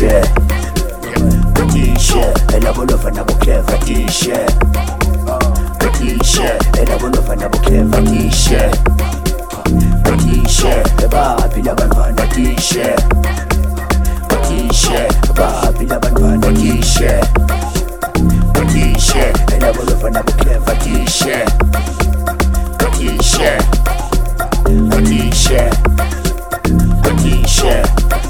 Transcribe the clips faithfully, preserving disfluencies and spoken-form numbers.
T-shirt, a T-shirt, and I will love another clever T-shirt, a T-shirt, and I will love another clever T-shirt, a T-shirt, a Barbie Laban T-shirt, a T-shirt, a Barbie Laban T-shirt, a T-shirt, and I will love another clever T-shirt, a T-shirt, a T-shirt, a T-shirt,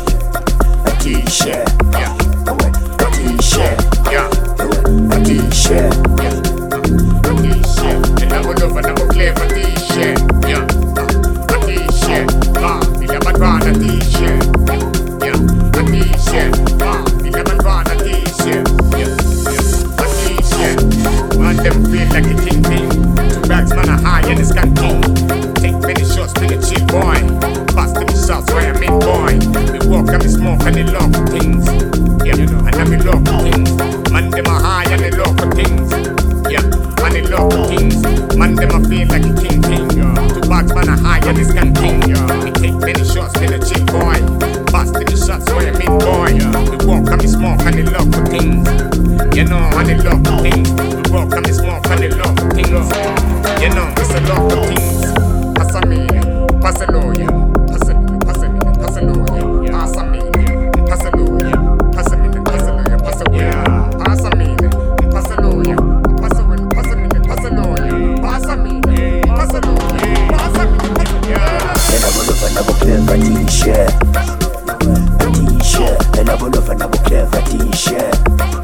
a T-shirt, yeah, a T-shirt, yeah, a T-shirt, yeah, a T-shirt, and I will love another clever T-shirt, yeah, a T-shirt, ah, we never run a T-shirt, yeah, a T-shirt, ah, we never run a T-shirt, yeah, yeah, a T-shirt, man them feel like a king thing, two bags man are high and it's got king, take many shots to the chill boy, pass to the shots where I'm in boy, we walk and we smoke and they love things, yeah, and then we love things, man them are high and they love things, yeah, and they love things, man them are feel like a king king, two bags man are high and it's got king, we take many shots to the chill boy, pass to the shots where I'm in boy, we walk and we smoke and they love things, you know, and they love things, we walk and we smoke and they love things, you know, it's a lot of things, pass a me, pass a lawyer, pass a me, pass a me, pass a lawyer, pass a me, pass a lawyer, pass a me, pass a lawyer, pass a lawyer, pass a me, pass a lawyer, pass a me, pass a me, pass a lawyer, pass a me, pass a lawyer, pass a me, yeah. And I will love another clever T-shirt, a T-shirt, and I will love another clever T-shirt,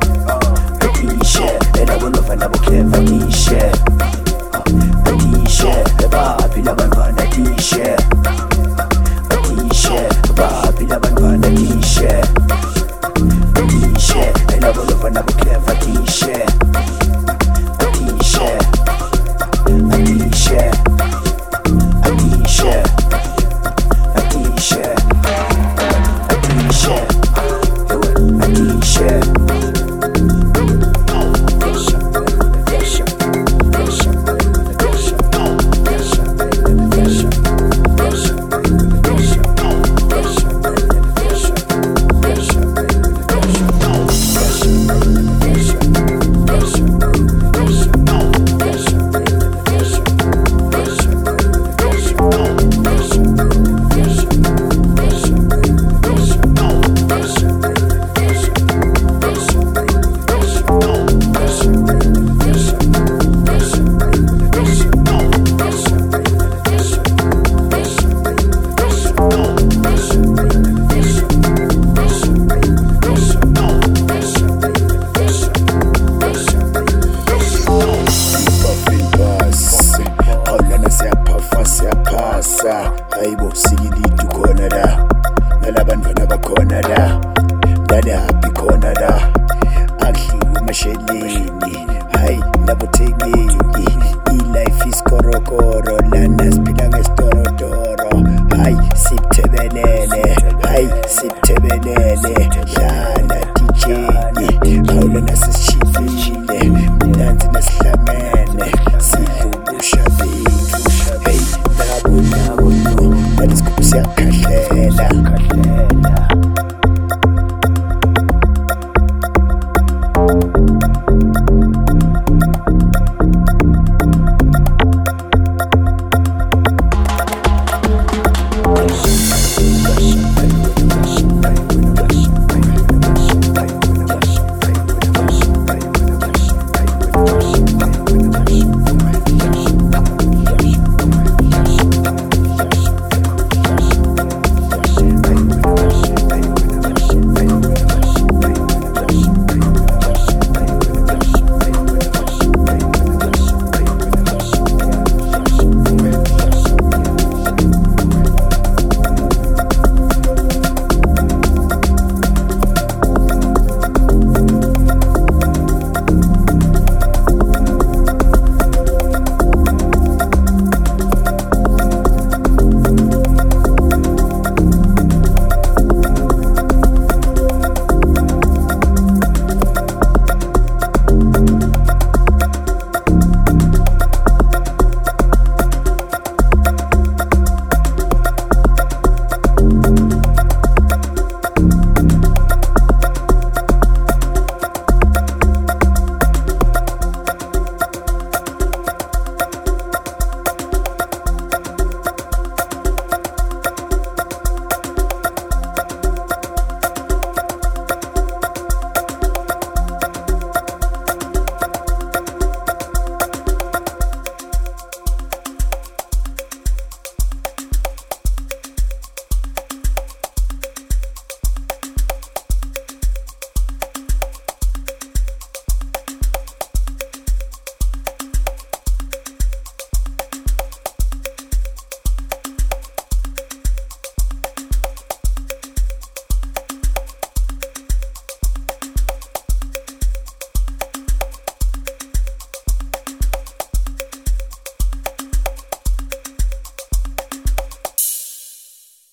a T-shirt, and I will love another clever T-shirt, a T-shirt, a Barbie Laban a T-shirt, a T-shirt, a Barbie Laban a T-shirt, a T-shirt, and I will love another clever T-shirt, a T-shirt, a T-shirt, a T-shirt, a T-shirt, a T-shirt, a T-shirt. Hayibo sikilidu khona la nalabantwana bakhona la nalaphi khona la akudliwa emasheleni hayi nabuthengeli i-life is korokoro lana siphila ngesitorodoro hayi sithebelele hayi sithebelele dlala dijeni khawula nasisishilile mnanzi nasihlamene sidlumusha bethu hey nabo nabo nalisikhubu siyakhahlela. Khahlela